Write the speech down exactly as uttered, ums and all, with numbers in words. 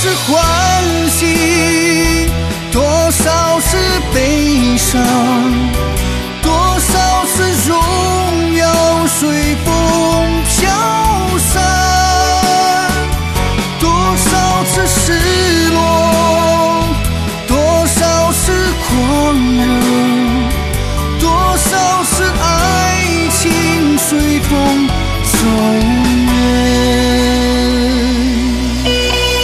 是欢喜，多少是悲伤，多少是荣耀随风飘散，多少次失落，多少是狂热，多少是爱情随风走。